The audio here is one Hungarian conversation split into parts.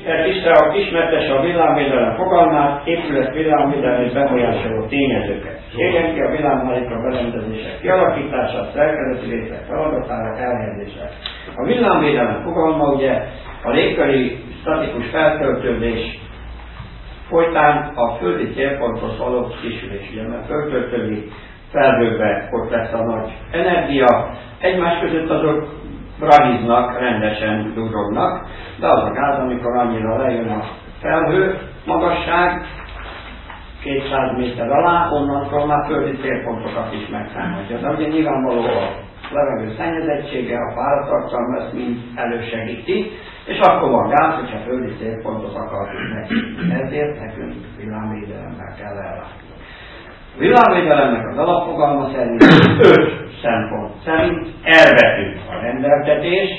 Tehát ismertesse a villámvédelem fogalmát, épület villámvédelmi befolyásoló tényezőket. Érjen ki a villámhálózat berendezések kialakítása, szerkezeti részek feladatára, elhelyezésre. A villámvédelem fogalma ugye a légköri statikus feltöltődés folytán a földi célponthoz való kisülés. Ugye, mert föltöltődik felhőbe, ott lesz a nagy energia, egymás között azok brahiznak, rendesen durognak, de az a gáz, amikor annyira lejön a felhő, magasság, 200 méter alá, onnantól már földi célpontokat is megszámolja. De ugye nyilvánvaló a levegő szennyezettsége, a páratartalma ezt mind elősegíti, és akkor van gáz, hogyha földi célpontot akarunk neki. Ezért nekünk villámvédelemmel kell ellátni. A villámvédelemnek az alapfogalma szerint 5 szempont szerint elvető a rendeltetés.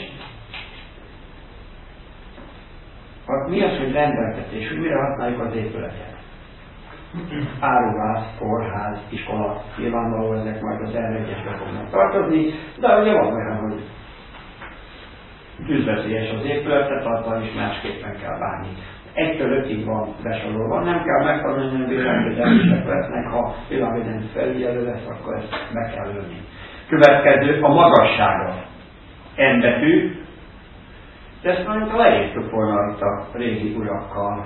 Mi az, hogy rendeltetés? Hogy mire használjuk az épületet? Áruház, kórház, iskola, nyilvánvaló ezek majd az R1-esbe fognak tartozni, de ugye van olyan, hogy tűzveszélyes az épületet, azzal is másképpen kell bánni. 1-től 5-ig van besorolva, nem kell megtanulni, hogy villámvédelmisek lesznek, ha villámvédelmi felügyelő lesz, akkor ezt be kell lőni. Következő a magassága. N betű, de ezt már leírtuk volna itt a régi urakkal.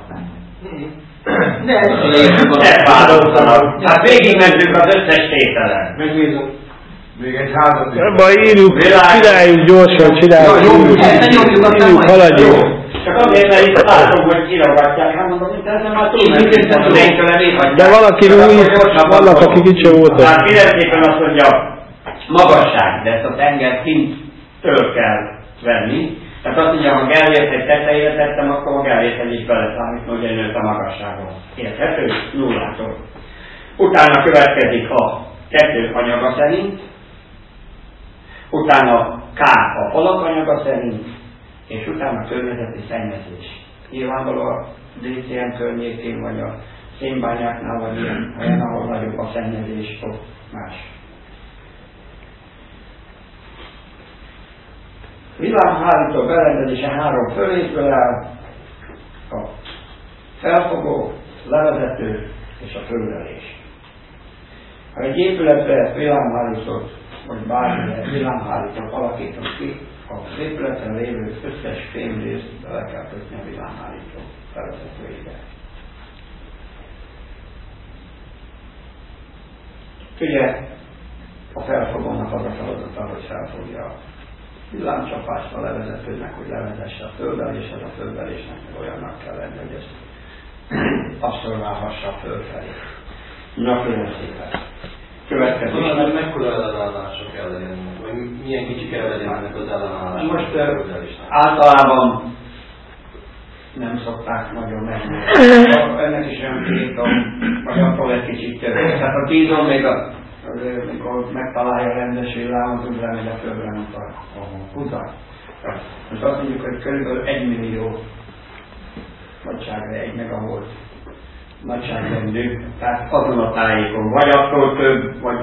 Nem változtanak. Hát végigmentünk az összes tételen. Megnézem. Még egy házat. Ebben írjuk, csináljuk gyorsan, csináljuk, haladjunk. Csak azért, mert itt látom, hogy kirogatják, hát mondom, hogy ezzel már túl nem. De valaki új, vannak, akik itt sem voltak. Hát mindenképpen azt mondja, magasság, de ezt a tenger kinttől kell venni. Tehát azt mondja, ha Gellért egy tetejére tettem, akkor a Gellért is beleszámít, hogy nőtt a magasságon. Érthető? Nullától. Utána következik a 2 anyaga szerint, utána K a falak anyaga szerint, és utána a környezeti szennyezés. Nyilvánvaló a DCM környékén, vagy a szénbányáknál, vagy ilyen helyen, ahol nagyobb a szennyezés, ott más. Villámhálító berendezése 3 fölrészből áll, a felfogó, levezető és a földelés. Ha egy épületre villámhálítót, vagy bármilyen villámhálítót alakítunk ki, az épületen lévő összes fémrészt bele kell kötni a villámhálító felvezetőjébe. Ugye a felfogónak az a feladata, hogy felfogja a villámcsapást a levezetőnek, hogy levezesse a földelés, az a földelésnek olyannak kell lenni, hogy ezt abszolválhassa fölfelé. Na, külön szépen. Következő. Szóval mekkora ellenállásra kell legyen, vagy milyen kicsi kell legyen ennek az ellenállásra? Most általában nem szokták nagyon menni. Ennek is olyan kítom, vagy attól egy kicsit több. Tehát a 10 még amikor megtalálja a rendes villámot, úgy lemegy a földre, mint a húzat. Most azt mondjuk, hogy körülbelül 1 millió nagyságra 1 megavolt nagyságrendű, tehát azon a tájékon, vagy attól több, vagy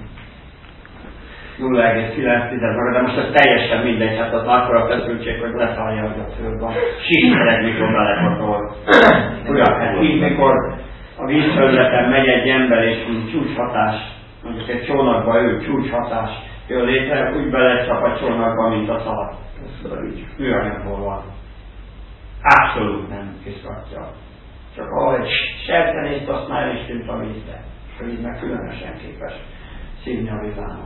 0,9, de most ez teljesen mindegy, hát az akkora feszültség, hogy leszállja, hogy a föld van. Síkszereg, mikor belekatol. Uram, hát így, mikor a vízfelületen megy egy ember, és mint csúcshatás, mondjuk egy csónakba csúcshatás jön létre, úgy belecsap a csónakba, mint a szalag. Ez így műanyagból van. Abszolút nem kiszkatja. Csak ahogy sertenést használja, és tűnt a vízbe. És a víz meg különösen képes szívni a villámot.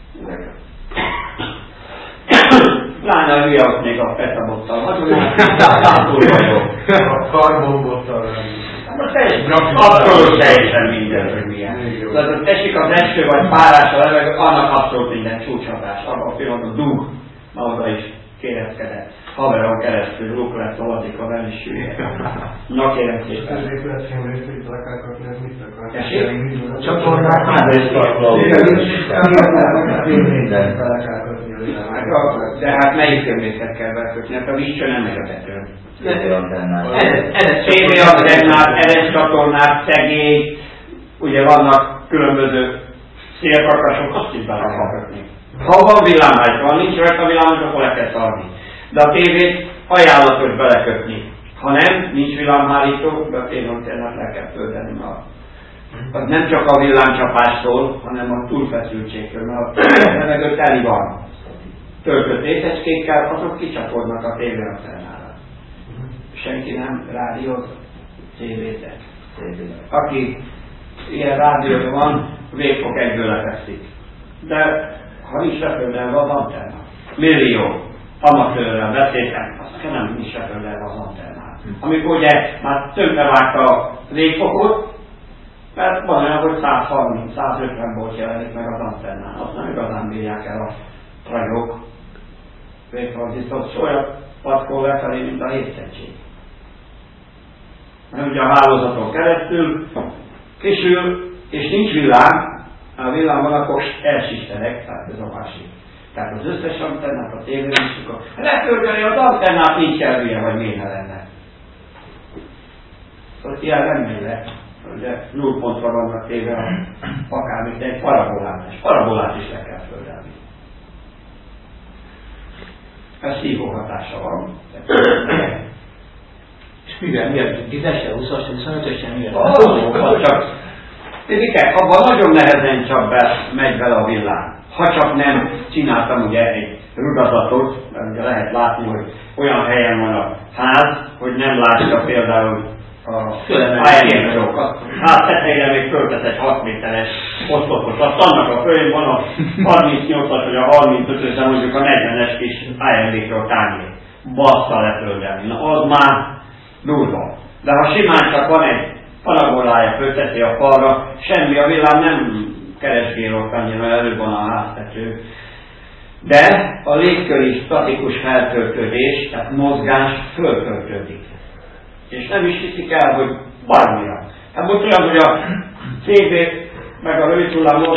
Lána a hülye ott még a petabottal. Hátul vagyok. A karbonbottal. Most abszolút teljesen minden, hogy milyen. Tehát tessék az eső vagy párás a levegő, annak abszolút minden csúcshatás. Abban a pillanatban dug, ma oda is kérezkedett. Haveron keresztül luklet szaladik a vel is hülye. Na kérem szépen. Ez épületfém részt, hogy le kell kapni, ez mit akar? Tessék? A csatornák már is tartalom. Mindent le kell kapni a világban. De hát melyik környéket kell bekötni? Hát a vízcső nem megy a tetőn. TV antennák, eres csatornák, szegély, ugye vannak különböző szélkakasok, azt is bele kell kötni. Ha van villámház, van nincs rajta villámház, akkor le kell szarni. De a tévét ajánlatos belekötni. Ha nem, nincs villámhárító, a télantenát le kell tölteni, az nem csak a villámcsapástól, hanem a túlfeszültségtől, mert a levegő teli van. Töltött részecskékkel, azok kicsakodnak a télantennára. Senki nem rádióz, tévézet. Aki ilyen rádiója van, végfok egyből lefeszik. De ha nincs leföldelve az antenna, millió amatőrrel beszéltem, azt nem nincs leföldelve az antennát. Amikor ugye már tönkrevágta a végfokot, mert van olyan, hogy 130-150 volt jelenik meg az antennán. Azt nem igazán bírják el a rajok. Végfordított olyat patkol lefelé, mint a hétszentség. Mert ugye a hálózaton keresztül kisül, és nincs villám, a villám van, akkor elsisterek, tehát ez a másik. Tehát az összes antennát, a tévézésük, letölteni az antennát, nincs elvülye, vagy miért ne lenne. Szóval ilyen nem megy le. Ugye nullpontra vannak téve akármint egy parabolát, és parabolát is le kell földelni. Ez hívó hatása van. És mivel? 10-esre, 20-asra, 25-ösre mivel? Csak Figyelj, abban nagyon nehezen csak megy bele a villám. Ha csak nem csináltam ugye egy rudazatot, mert ugye lehet látni, hogy olyan helyen van a ház, hogy nem látja például a pályájékok. Hát tetejére még föltesz egy 6 méteres oszlopot. Azt annak a följén van a 38-as vagy a 35-ös, de mondjuk a 40-es kis pályájékról tányér. Bassza letöldelni. Na az már durva. De ha simán csak van egy parabolája, fölteszi a falra, semmi, a villám nem keresgél ott annyira, előbb van a háztető. De a légköri statikus feltöltődés, tehát mozgás föltöltődik. És nem is hiszik el, hogy baromira. Hát most olyan, hogy a CV meg a rövid hullám